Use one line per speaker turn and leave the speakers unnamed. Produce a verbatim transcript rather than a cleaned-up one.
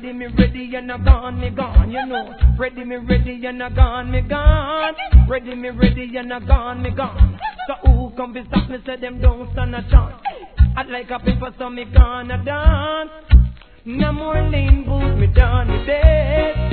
Ready, me ready, and I gone, me gone, you know. Ready, me ready, and I gone, me gone. Ready, me ready, and I gone, me gone. So who come be stop me, say them don't stand a chance. I'd like a paper, so me gonna dance. No more lean boot, me done with it.